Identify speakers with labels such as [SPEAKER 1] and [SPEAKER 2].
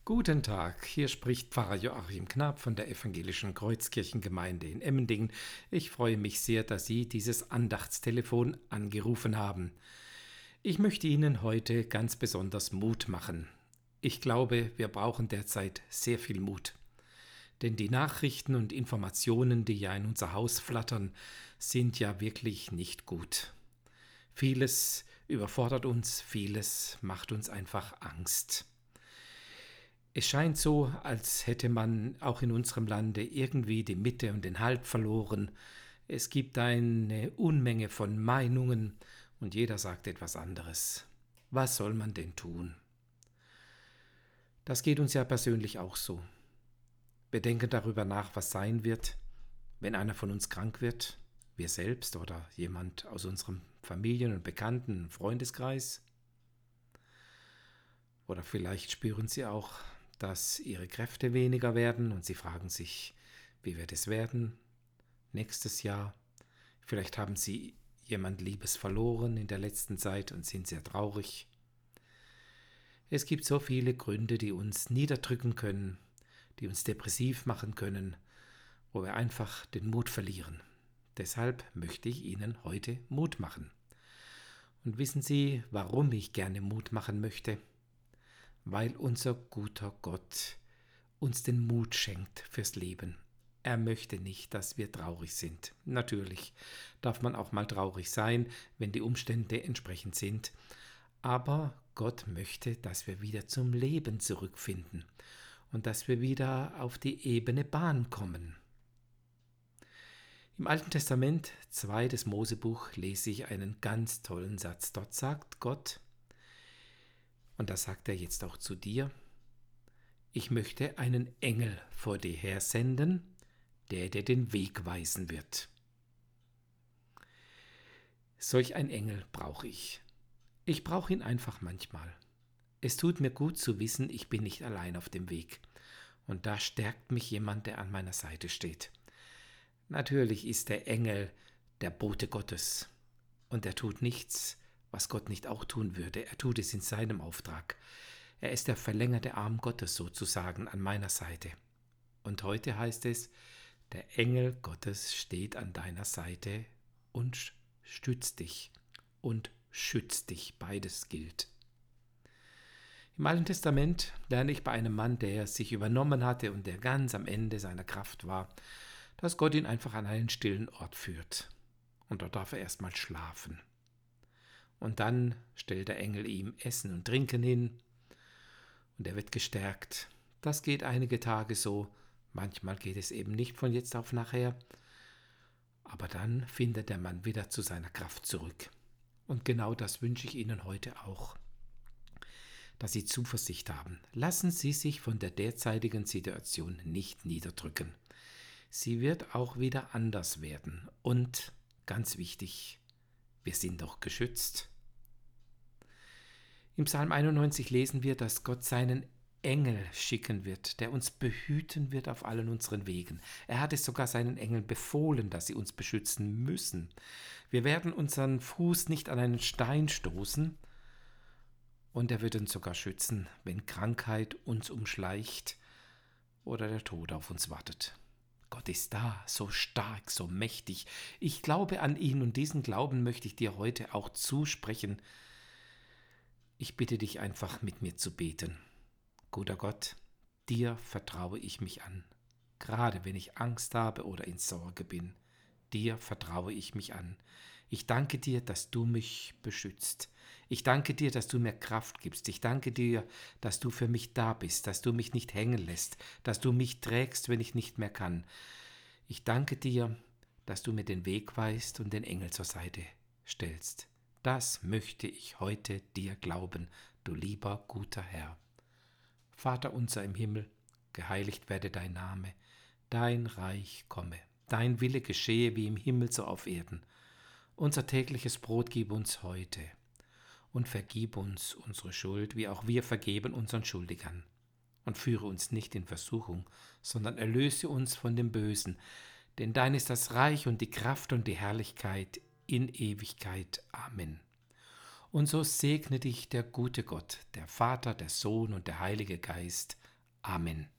[SPEAKER 1] Guten Tag, hier spricht Pfarrer Joachim Knapp von der Evangelischen Kreuzkirchengemeinde in Emmendingen. Ich freue mich sehr, dass Sie dieses Andachtstelefon angerufen haben. Ich möchte Ihnen heute ganz besonders Mut machen. Ich glaube, wir brauchen derzeit sehr viel Mut. Denn die Nachrichten und Informationen, die ja in unser Haus flattern, sind ja wirklich nicht gut. Vieles überfordert uns, vieles macht uns einfach Angst. Es scheint so, als hätte man auch in unserem Lande irgendwie die Mitte und den Halt verloren. Es gibt eine Unmenge von Meinungen und jeder sagt etwas anderes. Was soll man denn tun? Das geht uns ja persönlich auch so. Wir denken darüber nach, was sein wird, wenn einer von uns krank wird, wir selbst oder jemand aus unserem Familien- und Bekannten- Freundeskreis. Oder vielleicht spüren Sie auch, dass Ihre Kräfte weniger werden und Sie fragen sich, wie wird es werden nächstes Jahr? Vielleicht haben Sie jemand Liebes verloren in der letzten Zeit und sind sehr traurig. Es gibt so viele Gründe, die uns niederdrücken können, die uns depressiv machen können, wo wir einfach den Mut verlieren. Deshalb möchte ich Ihnen heute Mut machen. Und wissen Sie, warum ich gerne Mut machen möchte? Weil unser guter Gott uns den Mut schenkt fürs Leben. Er möchte nicht, dass wir traurig sind. Natürlich darf man auch mal traurig sein, wenn die Umstände entsprechend sind. Aber Gott möchte, dass wir wieder zum Leben zurückfinden und dass wir wieder auf die ebene Bahn kommen. Im Alten Testament, 2. Mosebuch, lese ich einen ganz tollen Satz. Dort sagt Gott, und das sagt er jetzt auch zu dir, ich möchte einen Engel vor dir her senden, der dir den Weg weisen wird. Solch ein Engel brauche ich. Ich brauche ihn einfach manchmal. Es tut mir gut zu wissen, ich bin nicht allein auf dem Weg. Und da stärkt mich jemand, der an meiner Seite steht. Natürlich ist der Engel der Bote Gottes. Und er tut nichts, was Gott nicht auch tun würde. Er tut es in seinem Auftrag. Er ist der verlängerte Arm Gottes sozusagen an meiner Seite. Und heute heißt es, der Engel Gottes steht an deiner Seite und stützt dich und schützt dich. Beides gilt. Im Alten Testament lerne ich bei einem Mann, der sich übernommen hatte und der ganz am Ende seiner Kraft war, dass Gott ihn einfach an einen stillen Ort führt. Und dort darf er erstmal schlafen. Und dann stellt der Engel ihm Essen und Trinken hin und er wird gestärkt. Das geht einige Tage so, manchmal geht es eben nicht von jetzt auf nachher, aber dann findet der Mann wieder zu seiner Kraft zurück. Und genau das wünsche ich Ihnen heute auch, dass Sie Zuversicht haben. Lassen Sie sich von der derzeitigen Situation nicht niederdrücken. Sie wird auch wieder anders werden. Und ganz wichtig, wir sind doch geschützt. Im Psalm 91 lesen wir, dass Gott seinen Engel schicken wird, der uns behüten wird auf allen unseren Wegen. Er hat es sogar seinen Engeln befohlen, dass sie uns beschützen müssen. Wir werden unseren Fuß nicht an einen Stein stoßen und er wird uns sogar schützen, wenn Krankheit uns umschleicht oder der Tod auf uns wartet. Gott ist da, so stark, so mächtig. Ich glaube an ihn und diesen Glauben möchte ich dir heute auch zusprechen. Ich bitte dich einfach mit mir zu beten. Guter Gott, dir vertraue ich mich an. Gerade wenn ich Angst habe oder in Sorge bin, dir vertraue ich mich an. Ich danke dir, dass du mich beschützt. Ich danke dir, dass du mir Kraft gibst. Ich danke dir, dass du für mich da bist, dass du mich nicht hängen lässt, dass du mich trägst, wenn ich nicht mehr kann. Ich danke dir, dass du mir den Weg weist und den Engel zur Seite stellst. Das möchte ich heute dir glauben, du lieber, guter Herr. Vater unser im Himmel, geheiligt werde dein Name, dein Reich komme, dein Wille geschehe wie im Himmel so auf Erden. Unser tägliches Brot gib uns heute und vergib uns unsere Schuld, wie auch wir vergeben unseren Schuldigern. Und führe uns nicht in Versuchung, sondern erlöse uns von dem Bösen, denn dein ist das Reich und die Kraft und die Herrlichkeit in Ewigkeit. Amen. Und so segne dich der gute Gott, der Vater, der Sohn und der Heilige Geist. Amen.